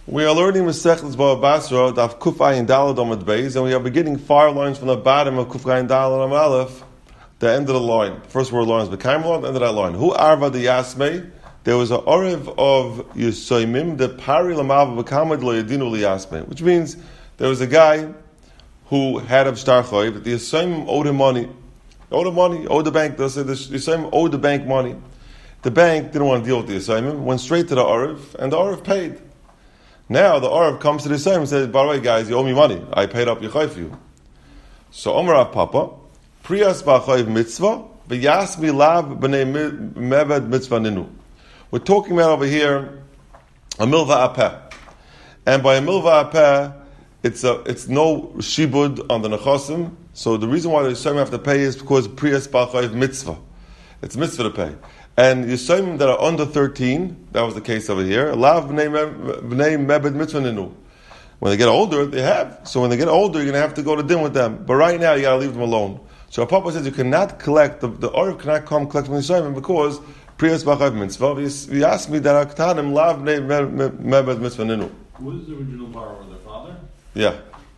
We are learning Masechtas Bava Basra, Daf Kuf Ayin Daled Amud Beis, and we are beginning 5 lines from the bottom of Kuf Ayin Daled Amud Aleph, the end of the line. First word line is B'kaim line, end of that line. Hu Arva the Yasmei, there was an Orev of Yisoimim, the Pari Lamav B'kamad Lo Yadinu Li Yasmei, which means there was a guy who had a Shtar Choiv, but the Yisoimim owed him money. Owed the bank. They'll say the Yisoimim owed the bank money. The bank didn't want to deal with the Yisoimim, went straight to the Orev, and the Orev paid. Now the Orev comes to the Yisoimim and says, by the way, guys, you owe me money. I paid up your Choiv for you. So Omer Rav Papa, Priyas Ba'choiv mitzvah, V'yasmi lav b'nei meved mitzvah ninu. We're talking about over here a milva apeh. And by a milva apeh, it's no shibud on the nechosim. So the reason why the Yisoimim have to pay is because Priyas Ba'choiv mitzvah. It's mitzvah to pay. And Yisoimim that are under 13, that was the case over here, lav b'nei meved mitzvah ninu. When they get older, they have. So when they get older, you're going to have to go to din with them. But right now, you got to leave them alone. So our Papa says you cannot collect, the Orev cannot come collect from the Yisoimim because Priyas Ba'choiv mitzvah. He asked me that Aktanim lav b'nei meved mitzvah ninu. Who was the original borrower? Their father? Yeah.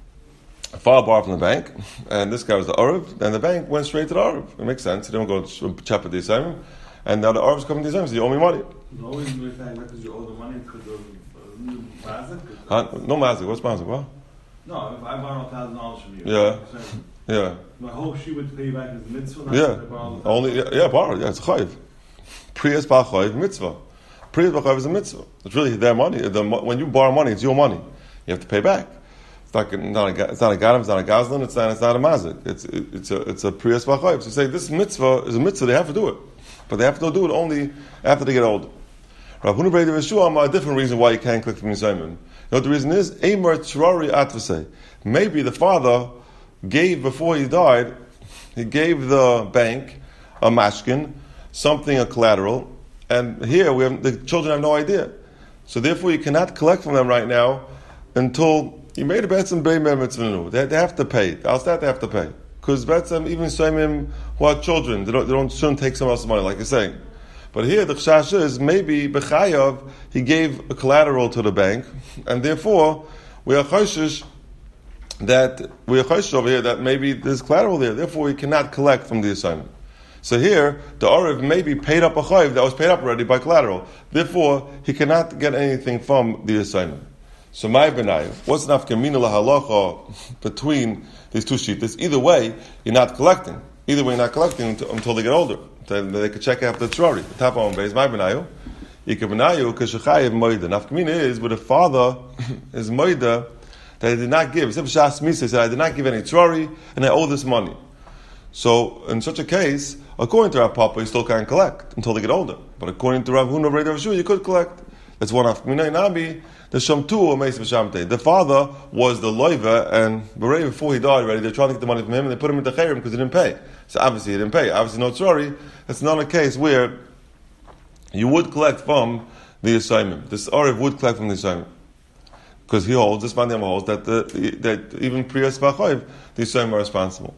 A father borrowed from the bank, and this guy was the Orev, and the bank went straight to the Orev. It makes sense. He didn't go chop at the Yisoimim. And now the Orev's coming to the Yisoimim, so you owe me money. No, because you owe the money because of mazik? No mazik. What's mazik? What? No, if I borrow $1,000 from you. Yeah. Yeah. My whole she would pay back as mitzvah. Yeah. Borrow. Yeah, it's chayiv. Priyas Ba'choiv mitzvah. Priyas Ba'choiv is a mitzvah. It's really their money. When you borrow money, it's your money. You have to pay back. It's not a gadam, it's not a gazlan, it's not a mazik. It's a Priyas Ba'choiv. So you say this mitzvah is a mitzvah, they have to do it. But they have to do it only after they get older. Rav Huna Brei Yeshua, a different reason why you can't collect from Yisoimim. You know what the reason is? Eimer Tzrari Atvasei. Maybe the father gave, before he died, he gave the bank a mashkin, something, a collateral, and here the children have no idea. So therefore you cannot collect from them right now until you made a betzim b'nei meved mitzvah ninu. They have to pay. Else that they have to pay. Because betzim, even Yisoimim who are children, they shouldn't take someone else's money, like you're saying. But here the chashash is maybe b'chayav he gave a collateral to the bank, and therefore we are choshish over here that maybe there's collateral there. Therefore we cannot collect from the Yisoimim. So here the Orev maybe paid up a chayiv that was paid up already by collateral. Therefore he cannot get anything from the Yisoimim. So my benayim, what's the nafkamina lahalacha between these two sheets? Either way, you're not collecting. Either way, you're not collecting until they get older. They could check after the tzrari. The top on base, my benayu. Ika benayu kashachayev moida. Nafkamina is where the father is moida that he did not give. Except Shas Misa said, I did not give any tzrari and I owe this money. So in such a case, according to Rav Papa, you still can't collect until they get older. But according to Rav Huna Brei Yeshua, you could collect. That's one nafkamina. Nabi. The Shamtu or Meis V'Shamtei. The father was the loiva, and before he died already, they're trying to get the money from him, and they put him into chayrim because he didn't pay. So obviously he didn't pay. Obviously no tzrari. It's not a case where you would collect from the Yisoimim. This Orev would collect from the Yisoimim. Because he holds, this Mandiyam holds, that even Priyas Ba'choiv, the Yisoimim are responsible.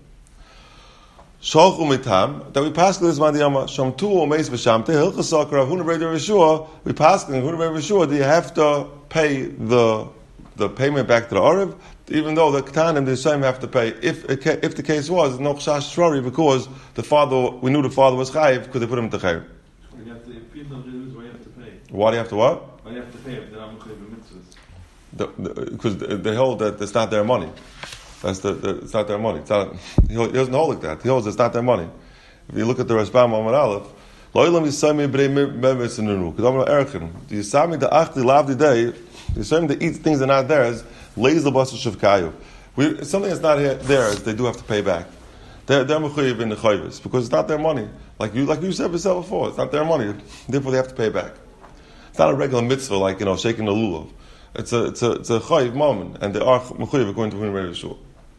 Sholchu mitam, that we pass this Mandiyama, Shamtu or Meis V'Shamtei, Hilchasak, Rav Huna Brei Yeshua, we pass Huna Brei Yeshua, do you have to pay the payment back to the Orev, even though the Ketanim, the Yisoimim have to pay, if the case was, no Chash Tzrari, because we knew the father was Chayiv, because they put him to Chayiv. If people don't lose, why do you have to pay? Why do you have to what? Why do you have to pay if they're not Mechayiv mitzvahs? Because they hold that it's not their money. It's not their money. He doesn't hold like that. He holds it's not their money. If you look at the Rashbam Amar Aleph, Lo'ilam Yisoimim b'nei meved mitzvah ninu. Because I'm Erechim. The Yisoimim the achli lavdi day, the Yisoimim that eats things that are not theirs, lays the basar shavkayu. Something that's not theirs, they do have to pay back. They're mechuyev in the chayvus because it's not their money. Like you said yourself before, it's not their money. Therefore, they have to pay back. It's not a regular mitzvah like shaking the lulav. It's a chayiv moment, and they are mechuyev according to Huna Brei Yeshua.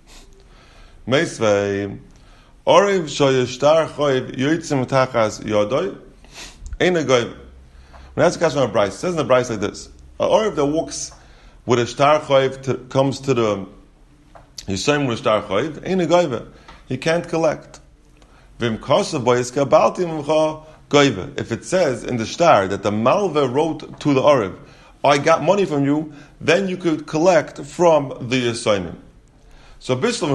Meisvei Orev shoyeshtar chayiv yoitzim tachas yodoi ain't a goyim. When that's a question on a Bryce, it says in the Bryce like this: an Orev that walks with a shtar chayiv comes to the Yisoimim with a shtar chayiv ain't a goyim. He can't collect. Vim kosav boyiska balti mimcha goyim. If it says in the shtar that the malva wrote to the Orev, I got money from you, then you could collect from the assignment. So Bishlam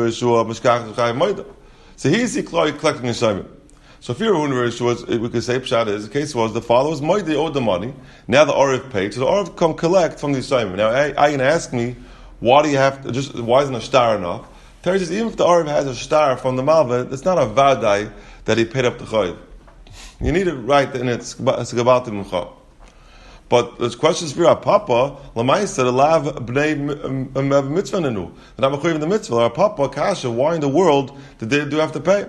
so he's collecting the assignment. So if you're we could say Pshat is the case was the father was Moide owed the money, now the Arif paid, so the Arif come collect from the assignment. Now I can ask me, why do you have to why isn't a star enough? Terry says even if the Arif has a star from the Malva, it's not a vadai that he paid up the chayiv. You need it right in it's about the But the question is for our Papa, Lamaisa, the lav bnei mitzvah nenu. They're not mechuyev in the mitzvah. Our Papa, Kasha, why in the world did they do have to pay?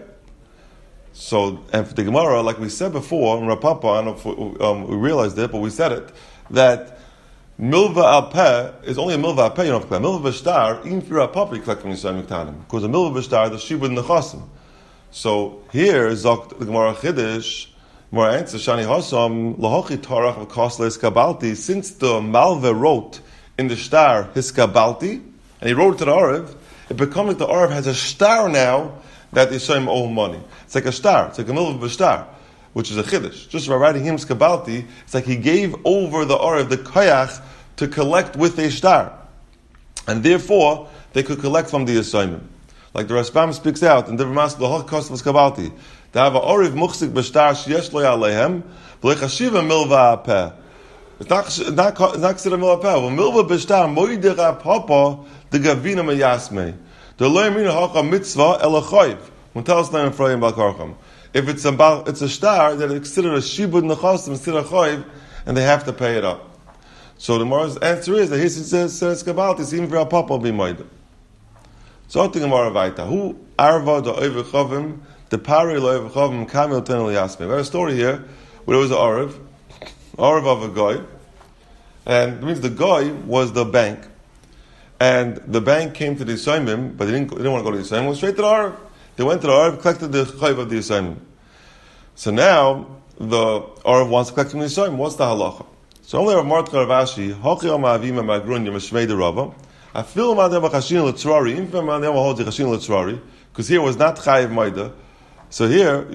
So, and for the Gemara, like we said before, in Rapapa, I don't know if we realized it, but we said it, that milva al peh is only a milva al peh, you don't have to collect. Milva v'shtar, even for Rapapa, you collect from Yisrael Miktanim. Because a milva v'shtar, the shibud nechasim. So, here, Zok, the Gemara Chiddush, more answer, Shani Hasam, Lahochi Tarach of Kosla Hiskabalti, since the Malva wrote in the star Hiskabalti, and he wrote it to the Arif, it becomes like the Arif has a star now that the Yisrael owe money. It's like a star, it's like a middle of a star, which is a Chiddush. Just by writing him Hiskabalti, it's like he gave over the Arif, the Kayach, to collect with a star. And therefore, they could collect from the assignment. Like the Rashbam speaks out in the Ramas Lahochi Kosla Hiskabalti. They have a oriv muchzik b'shtar sheyesh lo yaleihem v'lechashiva milva apeh. It's not considered milva apeh. Well, milva b'shtar moidera papa the gavina meyasmei. The lo yamina hacha mitzvah elachoyv. When tell us now in Frayim Balkarcham. If it's a star that is considered a shibud nechasim instead of choyv, and they have to pay it up. So the Gemara's answer is that he says kabaltis even for a papa be moider. So I think Gemara vayta who arva the oivechavim. The pari loy v'chavim kamil tenel yasme. We have a story here where there was an Arav of a guy, and it means the guy was the bank, and the bank came to the assignment, but they didn't want to go to the assignment. Went straight to the Arav. They went to the Arav, collected the chayiv of the assignment. So now the Arav wants to collect from the assignment. What's the halacha? So only Rav Martcha Ravashi Hochi Amavim Magrunya Meshmei the Rava. I feel Madem Chashin Letzrari. Even Madem holds the Chashin Letzrari because here was not chayiv Maida. So here,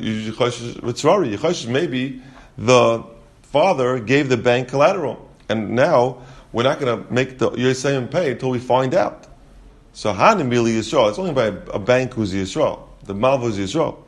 maybe the father gave the bank collateral, and now we're not going to make the Yisrael pay until we find out. So Hanim Mili Yisrael, it's only by a bank who's Yisrael, the Malva is Yisrael.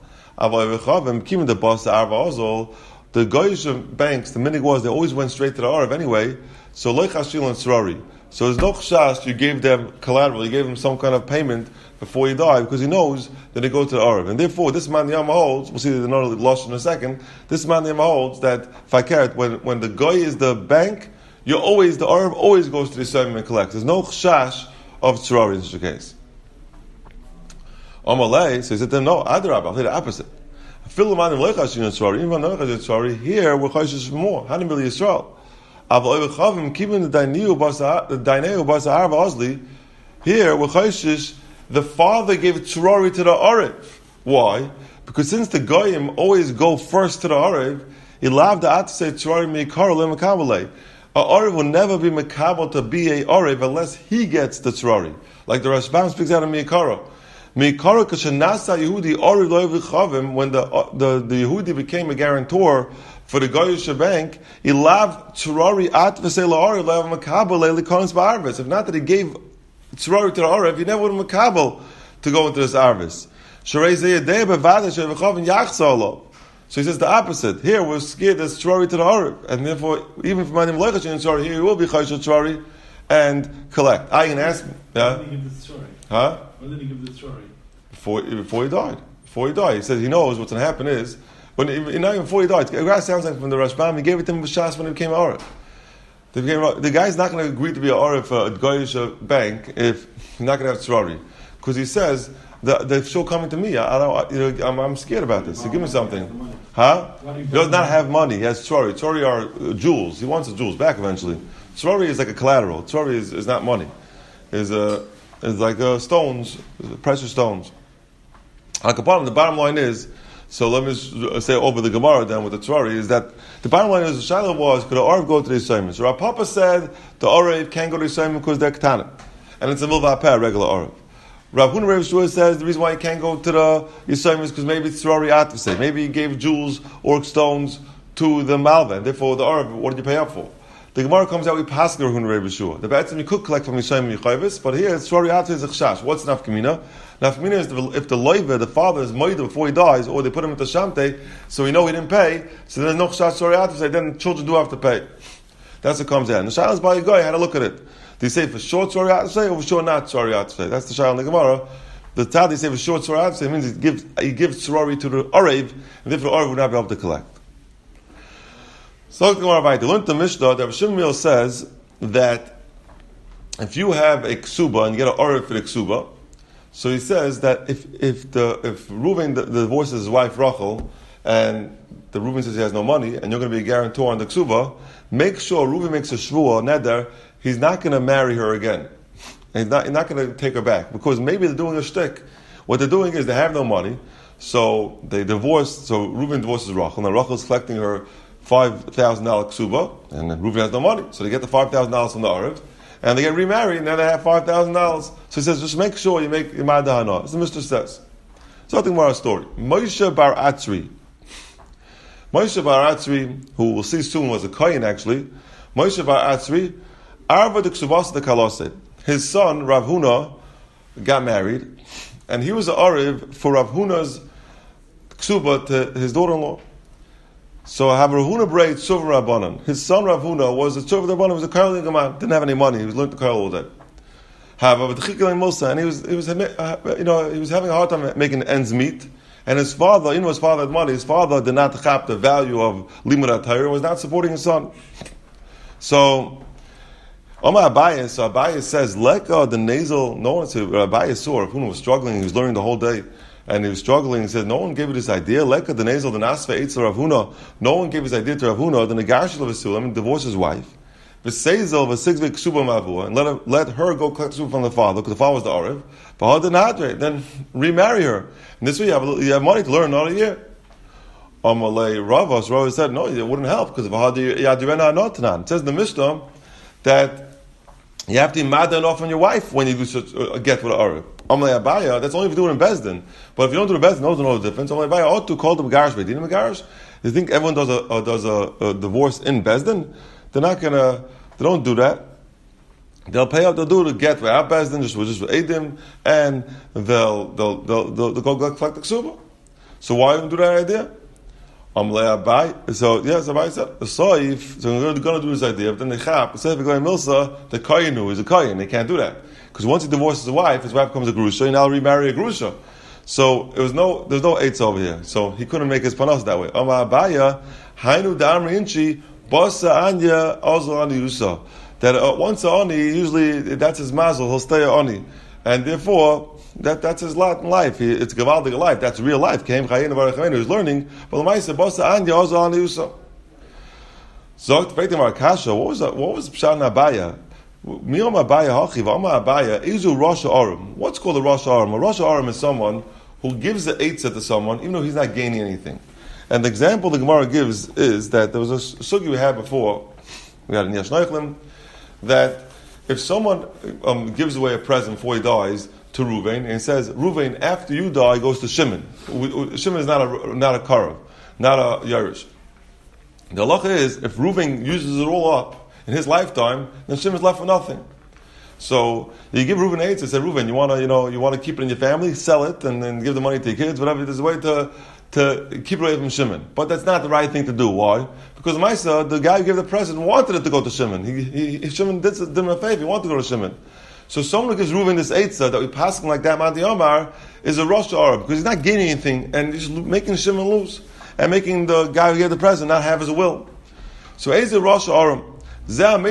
The Goyish banks, the minig was they always went straight to the Arav anyway. So Loichashil and Srari. So there's no chashash. You gave them collateral, you gave them some kind of payment before you die, because he knows that they go to the Arav. And therefore, this man Yama holds, we'll see the another loss in a second, this man Yama holds that, Fakert, when the guy is the bank, the Arav always goes to the Yisrael and collects. There's no chashash of Tzrari in such a case. Amalei, so he said to them, no, Adarab, I'll say the opposite. Here, we're chashish more. Hanim Bili Yisrael. Here, we're chashish. The father gave tzrari to the Arav. Why? Because since the goyim always go first to the Arav, he loved to say tzrari meikar lemakabale. A Arav will never be makabel to be a Arav unless he gets the tzrari. Like the Rashbam speaks out of meikara. Meikara kashanasa Yehudi Arav loyvichavim, when the Yehudi became a guarantor for the Goyish bank, he loved tzrari at v'sei la'arav le'av makabale l'konis ba'arvis. If not that he gave tzrari to the Arav, he never would have makabel to go into this arvis. So he says the opposite. Here we're scared there's tzrari to the Arav, and therefore even for manim loichashin tzrari, here he will be chayshel tzrari and collect. I can ask him. Yeah? When did he give the tzrari? Huh? When did he give the tzrari? Before he died. Before he died, he says he knows what's going to happen is not even before he died. It sounds like from the Rashbam, he gave it to him b'shas when he became Arav. The guy's not going to agree to be an Arav for a Goyish bank if he's not going to have tzrari, because he says they're still coming to me. I'm scared about this. So give me something, huh? He does not have money. He has tzrari. Tzrari are jewels. He wants the jewels back eventually. Tzrari is like a collateral. Tzrari is not money. Is like stones, precious stones. The bottom line is. So let me say over the Gemara then with the tzrari is that the bottom line is the shaila was could the Arav go to the assignment? So Rav Papa said the Arav can't go to the assignment because they're ketanim, and it's a milva apeh, regular Arav. Rav Huna Rav Shua says the reason why he can't go to the assignment is because maybe it's tzrari atvasei, maybe he gave jewels or stones to the malva, and therefore the Arav, what did you pay up for? The Gemara comes out, we pass the Rahun Rei B'Shua. The B'etzim you could collect from Yishayim and Yichayvis, but here it's Shoriata is a Chshash. What's Nafkamina? Nafkamina is if the Loiva, the father, is Moida before he dies, or they put him into Shamte, so we know he didn't pay, so there's no Chshash Shoriata, so then children do have to pay. That's what comes out. And the Shailas by Yigoy had a look at it. Do you say for short Shoriata or for short not Shoriata? That's the Shailah in the Gemara. The Tadi say for short Shoriata means he gives Sorori to the Arev, and therefore the Arev would not be able to collect. So the Gemara learned the Mishnah that Rav Shimon says that if you have a ksuba and you get an arev for the ksuba, so he says that if Reuven divorces his wife Rachel and the Reuven says he has no money and you're going to be a guarantor on the ksuba, make sure Reuven makes a shvuah neder, he's not going to marry her again. He's not going to take her back because maybe they're doing a shtick. What they're doing is they have no money, so they divorce. So Reuven divorces Rachel, and Rachel's collecting her $5,000 ksuba, and then Reuven has no money, so they get the $5,000 from the Arev, and they get remarried, and then they have $5,000. So he says, just make sure you make Imad Hana. As the Mishnah says. So I think more a story. Moshe Bar Atzri, who we'll see soon was a Kohen actually. Moshe Bar Atzri, Arva de Ksubas de Kalose. His son Rav Huna got married, and he was an Arev for Rav Huna's ksuba to his daughter-in-law. So Rav Huna braid Tzuv Rabbanan. His son Rav Huna was a Tzuv Rabbanan, was a Karel Gaman, didn't have any money, he was learning to Karel all day. And he was having a hard time making ends meet. And his father, his father had money, his father did not chap the value of Limud HaTorah, was not supporting his son. So Abaye says, Leka the nasal, no one said, Abaye saw Rav Huna was struggling, he was learning the whole day. And he was struggling. He said, no one gave it this idea. Leka the nasal, the nasfa eitzel Rav Huna. No one gave his idea to Rav Huna. The negashel of his sulam, divorce his wife. V'seizel v'sigvik ksuba mavua, and let her go collect ksuba from the father, because the father was the arev. V'had nadre, then remarry her. And this way you have money to learn another year. Amalei Rava said, no, it wouldn't help because v'had yadirena anotanan. It says in the Mishnah that you have to imagine off on your wife when you do such get with an arev. Amalei Abaya, that's only if you do it in Bezdin. But if you don't do the Bezdin, no one knows the difference. Amalei Abaya ought to call the Megarish Beidin Megarish. You think everyone does a divorce in Bezdin? They don't do that. They'll pay up, they'll do the get without Bezdin, just with Eidim, and they'll go collect the ksuba. So why even do that idea? So yes, Abai said, so we're going to do this idea, but then the chap, instead of going milsa, the kohen is a kohen, they can't do that. Because once he divorces his wife becomes a grusha, he now remarry a grusha. So there's no eitz over here. So he couldn't make his panos that way. Abaya, hainu da'amri inchi, basa anya, ozo ani yusa. That once a ani, usually that's his mazel, he'll stay a ani. And therefore, that's his lot in life. It's gavaldig life. That's real life. Came chayin of he's learning. But the ma'aseh basa anya, ozo ani yusa. Zogt feitim arkasha. What was pshan Abaya? What's called a Rosh Aram? A Rosh Aram is someone who gives the eitzah to someone even though he's not gaining anything. And the example the Gemara gives is that there was a sugi we had before, we had in Yesh Noichlim, that if someone gives away a present before he dies to Reuven, and says, Reuven, after you die, goes to Shimon. Shimon is not a Karav, not a Yerush. The halacha is, if Reuven uses it all up, in his lifetime, then Shimon's left with nothing. So you give Reuven eight, say, Reuven, you want to keep it in your family, sell it, and then give the money to your kids, whatever. There's a way to keep it away from Shimon. But that's not the right thing to do. Why? Because Maisa, the guy who gave the present, wanted it to go to Shimon. Shimon did him a favor, he wanted to go to Shimon. So someone who gives Reuven this eitzah that we pass him like that, Madi Omar, is a Rosh Arab, because he's not gaining anything, and he's making Shimon lose, and making the guy who gave the present not have his will. So Eze Rosh Arab. So the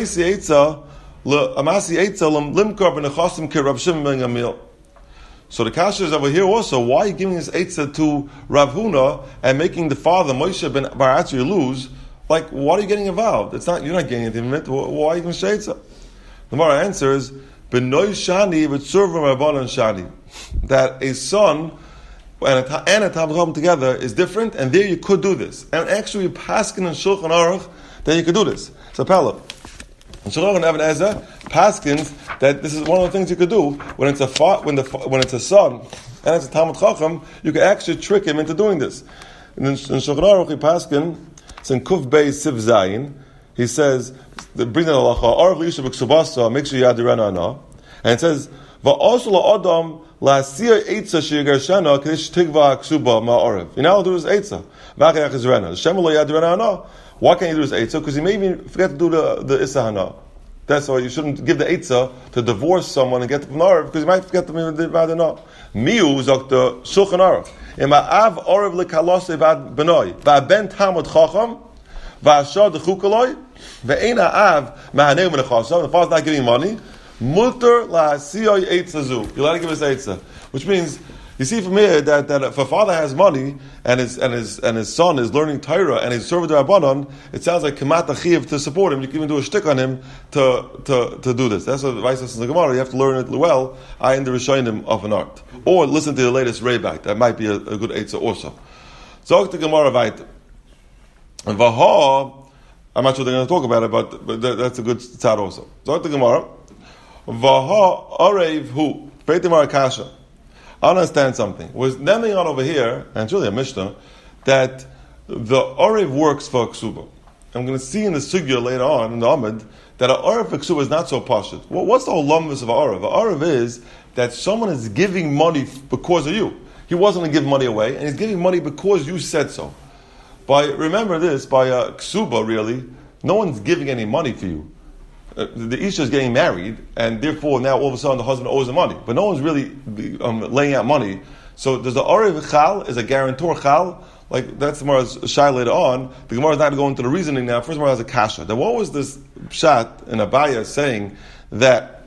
kasha is over here also. Why are you giving this eitzah to Rav Huna and making the father Moshe ben Bar Atzri lose? Like, why are you getting involved? You're not getting anything from it. Why are you giving eitzah? The Gemara answers, "B'noi shani v'tzurvim rabbanon shani." That a son and a talmid together is different, and there you could do this. And actually, paskin and Shulchan Aruch, then you could do this. It's a pella. And Shulchan and Even HaEzer paskins that this is one of the things you could do when it's a son and it's a Talmud Chacham, you can actually trick him into doing this. And in Shulchan Aruch, he paskin, it's in Kuf Beis Siv Zayin. he says, bring the halacha, Arav Lisha B'Ksubasa, make sure you add the Rana Ana. And it says, Va'oshu la'adam la'asiyah eitza she'yigarshana k'dish tigva ksuba ma'arav. You know, all do is eitza. V'achayach is Rana. Shem lo yad Rana Ana. Why can't you do this eitza? Because you may even forget to do the Issa Hana. That's why you shouldn't give the Eitzah to divorce someone and get from Arav, because you might forget to do the Vadana. Miu zok the Shulchan Aruch. Ima'av Arav l'kalose vad benoy. Va'ben tamud chacham. Va'ashad d'chukaloi. Ve'ein ha'av ma'haneu v'nechasam. The father's not giving money. Mutter la'asiyoi Eitzah zu. You're allowed to give us Eitzah. Which means, you see from here that if a father has money and his son is learning Torah and he's serving the Rabbanon, it sounds like Kamat Achiv to support him. You can even do a shtick on him to do this. That's what advice says in the Gemara. You have to learn it well. I in the Rishonim of an art, or listen to the latest Rayback. That might be a good Eitzah also. So the Gemara weiter. And Vaha, I'm not sure they're going to talk about it, but that's a good tzad also. So the Gemara. Vaha Arev Hu Peitim Arakasha. I understand something. We're naming on over here, and it's really a Mishnah, that the Orev works for Ksuba. I'm going to see in the Sugya later on, in the Amid, that an Orev for Ksuba is not so pashut. Well, what's the whole lumbus of an Orev? An Orev is that someone is giving money because of you. He wasn't going to give money away, and he's giving money because you said so. Remember this, by Ksuba really, no one's giving any money for you. The Isha is getting married, and therefore now all of a sudden the husband owes the money. But no one's really laying out money. So does the Orev Chal, is a guarantor Chal? Like, that's the Gemara's shy later on. The Gemara is not going into the reasoning now. First Gemara has a kasha. Then what was this pshat in Abaya saying that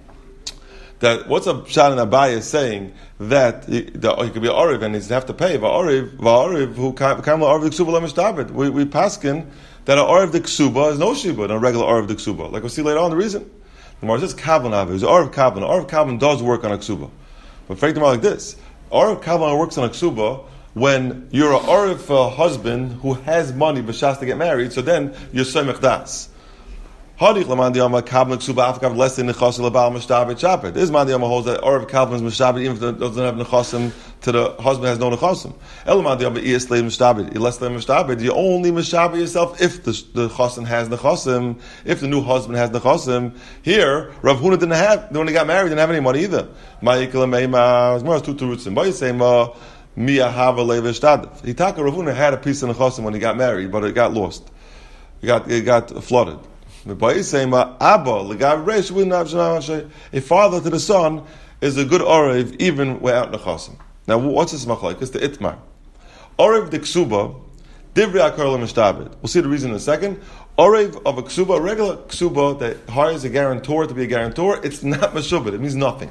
what's a pshat in Abaya saying that he could be an Orev and he's have to pay? Va'orev who kam la'orev d'ksuba le'mishtabed. We paskin that an Orev d'ksuba is no shiba, a regular Orev d'ksuba. Like we'll see later on the reason. The Gemara says Kavlan Avi. It's an Orev Kavlan. Orev Kavlan does work on a ksuba. But fact like this. Orev Kavlan works on a ksuba when you're an Orev husband who has money b'shas to get married, so then you're Soymech Das. Hadich Laman Diyama Kavlan Ksuba Afkav less than Nechasi Labal Mishtabit Shapit. This Man Diyama holds that Orev Kavlan is Mishtabit even if it doesn't have Nechasim to the husband has no Nechasim. Elaman Diyama Iyas Leid Mishtabit. Less than Mishtabit. You only Mishtabit yourself if the Chasim has Nechasim, if the new husband has Nechasim. Here, Rav Huna didn't have, when he got married, didn't have any money either. Ma'ikla Meima, it's more two Terutzim. But you say, Mia Hava Levi Shtadav. Hitaka Rav Huna had a piece of Nechasim when he got married, but it got lost. It got flooded. A father to the son is a good Orev even without Nechasim. Now, what's this machlok? It's the Itmar. Orev de Ksuba, Divrei Akar L'Mishtabed. We'll see the reason in a second. Orev of a Ksuba, a regular Ksuba that hires a guarantor to be a guarantor, it's not Meshubed. It means nothing.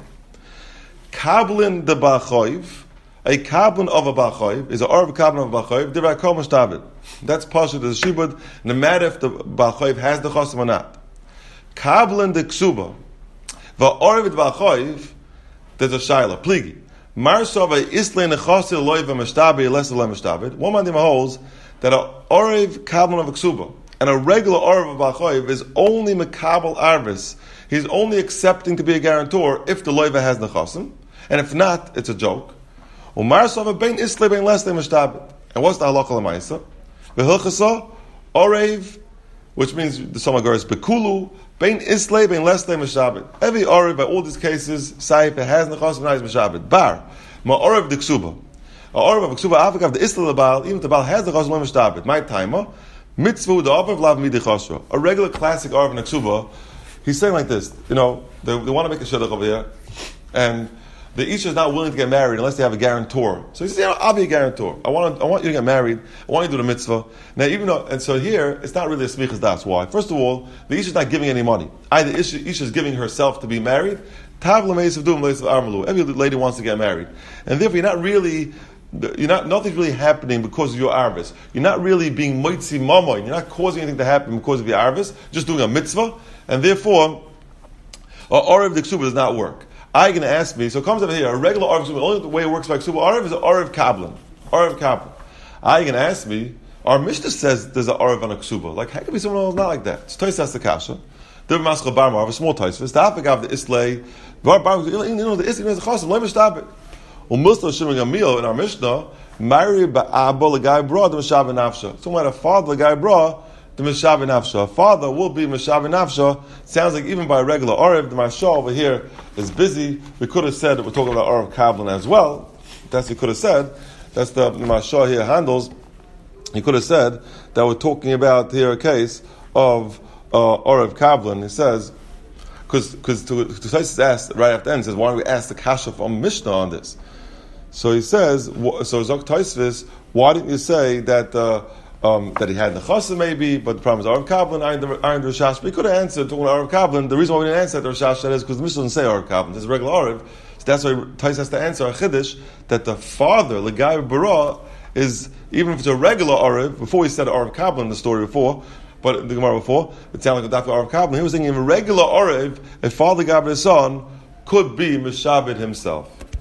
Kablin de Ba'choiv, a Kablin of a Ba'choiv, is an Orev Kablin of a Ba'choiv, Divrei Akar L'Mishtabed. That's Pasha to the Shibud, no matter if the Ba'choiv has the Chasim or not. Kablin de Ksuba, Va'orev de Ba'choiv, there's a Shaila, Pligi. Marsava Isle Nechasil Loiv Mishtabi, less than Mishtabed. One man holds that an Orev Kablin of a Ksuba and a regular Orev of Ba'choiv is only Mekabel Arvis. He's only accepting to be a guarantor if the Loiva has Nechasim, and if not, it's a joke. Umarsava Bein Isle Bein less than Mishtabed. And what's the halacha l'maisa? V'hilchasa Orev, which means the Samagar is Bekulu, Bein Isle, Bein Lesle, Meshabit. Every Orev, by all these cases, Saif, has Nechas, and is Meshabit. Bar, Ma Orev de Ksuba. A Orev of Ksuba, Afikav, the Isle, the Baal, even if the Baal has Nechas, and Meshabit. My timer, Mitzvah, the Orev, Lav, Midi Chosra. A regular classic Orev in Ksuba, he's saying like this, they want to make a shidduch over here, and the Isha is not willing to get married unless they have a guarantor. So he says, I'll be a guarantor. I want you to get married. I want you to do the mitzvah. Now, even though, and so here, it's not really a smichas das. Why? First of all, the Isha is not giving any money. Either Isha is giving herself to be married. Tav l'meisav dum l'meisav armalu. Every lady wants to get married. And therefore, nothing's really happening because of your arvis. You're not really being moitzi mamoy. You're not causing anything to happen because of your arvis. Just doing a mitzvah. And therefore, Orev de Ksuba does not work. I going to ask me, so it comes over here, a regular Orev Ksuba, the only way it works by Ksuba Orev is an Orev Kablin. Orev Kablin. I going to ask me, our Mishnah says there's an Orev on a Ksuba. Like, how can be someone else not like that? It's Toys the Kasha. They're Maskal Barmar, a small Toys. The Afagav, the Islay, the Islay is a Chosim, let me stop it. Muslim Shimon Gamil in our Mishnah, marry Ba'abba, the guy bra, the Meshab and Nafsha. Someone had a father, the guy bra, the Meshaveh Nafsha. A father will be Meshaveh Nafsha. Sounds like even by a regular Orev, the Mashal over here is busy. We could have said that we're talking about Orev Kablan as well. That's what he could have said. That's the Mashal here handles. He could have said that we're talking about here a case of Orev Kablan. He says, because Tosfos asked right after the end, he says, why don't we ask the Kasha from Mishnah on this? So he says, so Zok Tosfos, why didn't you say that that he had the Chassid maybe, but the problem is Orev Kablan, Iron the Rashash? But he could have answered talking about Orev Kablan. The reason why we didn't answer the Rashash is because the Mishnah doesn't say Orev Kablan, it's regular Orev. So that's why Tosfos has to answer a Chiddush that the father, Legai Bara, is, even if it's a regular Orev, before he said Orev Kablan, the story before, but the Gemara before, it sounded like a Dafka Orev Kablan. He was thinking of a regular Orev, a father Gabra son could be Meshabed himself.